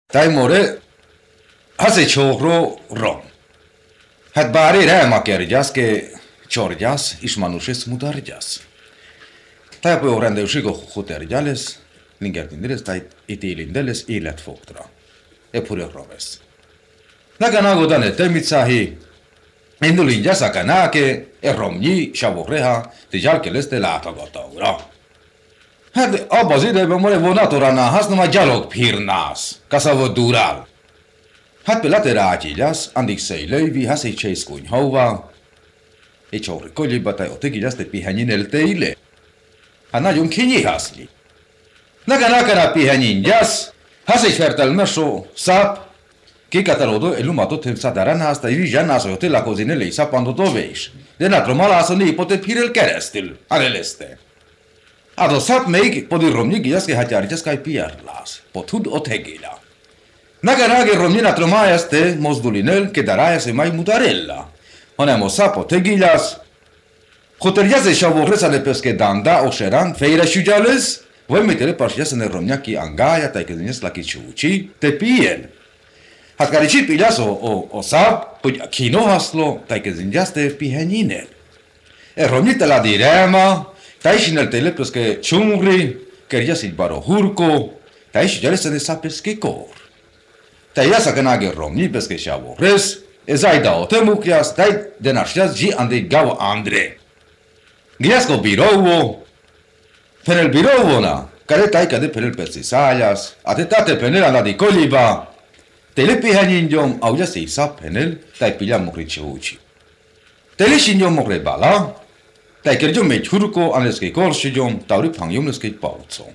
Tai more, hace chokro rom. Hát bár elmakergyász, ke csorgyász, és manuses mutargyász. Tai poi rendőrség a hotergyáles, lingertindeles, tai itélindeles életfogtra. Epure rovesz. Nagan agodane temitsahi, indulingyász a kanáke, romnyi, savokreha, tizsálkeleszte látogatóra. Hát abban az időben more vonatoránál használom a gyalogpírnász, kaszavod durál. Hát pe laterátyiljász, andik szejlővi, hasz egy csészkonyhóva, egy csóri kolyiba, tai ott igyász, te pihenyin elteile. Hát nagyon kinyihaszli. Nagan akara pihenyingyász, hasz egy fertelmesó, száp, kikatarodó, elumatot hőszadarán házta, és zsánnász, hogy tilakozni elé szapandot ovés. De natro malászon épotet hírel keresztül, areleste. A szap még podi romnyi gyász, ke hatyárgyász, kaj piárlász, pothud ott hegéla. Nagan ági romnyi natro májászte, mozdulinel, ke darájász, mai mutarella. Hanem a szapot hegélász, hotergyász és savokre lepeszke danda, oserán, fejre sügyálesz, vagy mitele parsgyász ene romnyaki angája, tajkezényesz laki csúcsi, te pijen. Hát karicsit pigyász a szap, hogy kinohaszló, tajkezénygyász, te pihenyinel. Romnyi teladi rema, tai sinel tele peske chungri, kerja sit baro hurko, tai shijale sene sapeske kor. Tai ya sakanage romni peske shavores, ezaida otemukias, tai denashjas ji ande gav andre. Giasko birovo, penel birovona, kare tai kade penel pesisayas, atetate penel anadi koliba, tele pihaninjom, auja se sap penel, tai pilla mokrichuchi. Tele shinjom mokre bala, tai kerjom me churko aneske korshijom tauri pangyom neske pautso.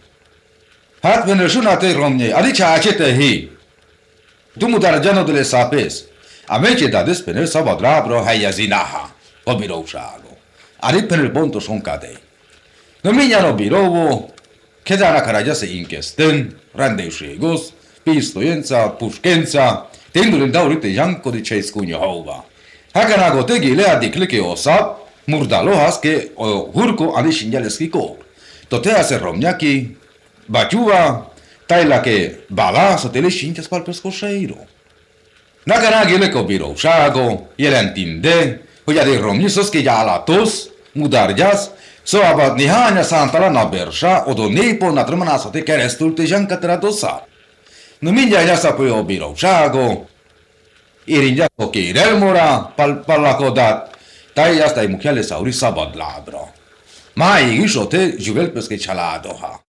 Hát venel sunate romnye adi chaachete hi. Dumudar jano dele sapes. Amece dades penel sabadrábra helyezinaha. A bíróságo. Adi penel pontos onkadei. No minyano bíróvo, kedának aragyase inkesten, rendőrségos, pisztojenca, puskenca, tendulin daurite jankodi csészkunya hova. Hakanágo tegi leadik leke oszap, murdalohas que hurko ani shinjaleski ko. Tote hace romnyaki, bachuva, taila que bala sotele shinjas palpesko sheiro. Nakanagi leko bíróságo, jelentinde, hogy a romnyisos que jálatos, mudargyász, szóval néhány szántala nabersa, odo népo natromanászote keresztül te zsankatradosa. No mindjárt jászapolja a bíróságo, éringyász a kérelmora, pallakodat, tai asta e mukhele sauri sabad labra. Máig is ott zsuvelpeszke családoha.